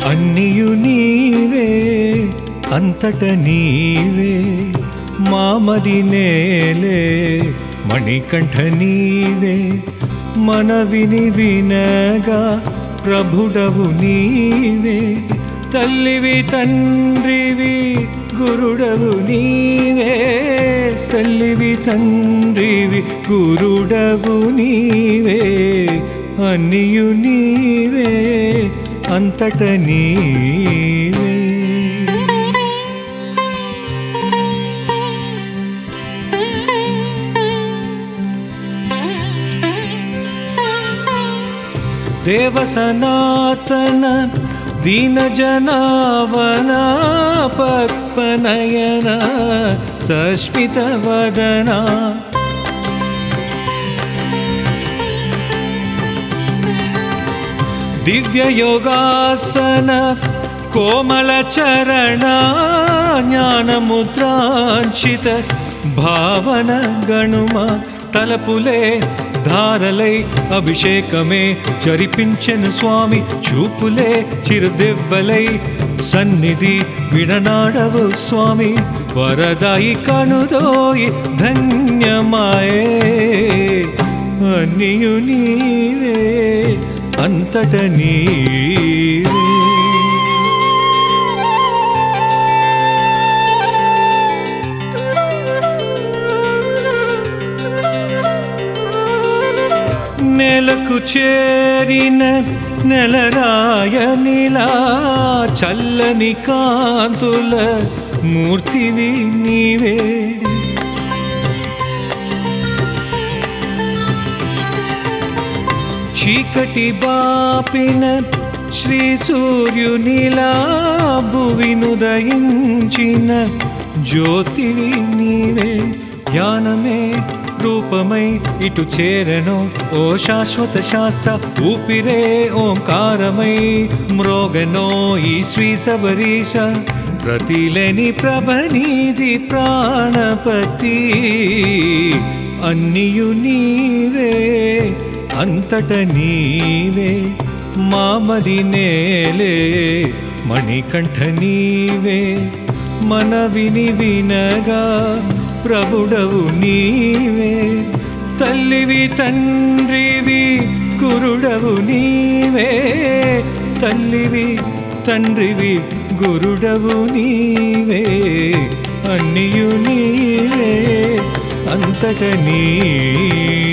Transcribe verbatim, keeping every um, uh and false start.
అన్నియు నీవే అంతట నీవే మామది నేలే మణికంఠ నీవే మనవిని వినగా ప్రభుడవు నీవే తల్లివి తండ్రివి గురుడవు నీవే తల్లివి తండ్రివి గురుడవు నీవే అన్నియు నీవే అంతట నీవే దేవ సనాతన దీన జనావన పద్మనయన సస్మిత వదన దివ్య యోగాసన కోమల చరణ జ్ఞాన ముద్రాంచిత భావన గణుమ తలపులే ధారలై అభిషేకమే జరిపించెను స్వామి చూపులే చిరుదివ్వలై సన్నిధి విడనాడవు స్వామి వరదాయి కనుదోయి ధన్యమాయే అన్నియు నీవే అంతట నీవే నెలకు చేరిన నెలరాయనిలా చల్లని కాంతుల మూర్తివి నీవే చీకటి బాపిన శ్రీ సూర్యునిలా భువినుదయించిన జ్యోతివి నీవే జ్ఞానమే రూపమై ఇటు చేరను ఓ శాశ్వత శాస్త్ర ఊపిరే ఓంకారమై మ్రోగనో ఈ శ్రీ సబరీశ ప్రతిలేని ప్రభనీది ప్రాణపతి అన్నియు నీవే అంతట నీవే మామది నేలే మణికంఠ నీవే మనవిని వినగా ప్రభుడవు నీవే తల్లివి తండ్రివి గురుడవు నీవే తల్లివి తండ్రివి గురుడవు నీవే అన్నియు నీవే అంతట నీ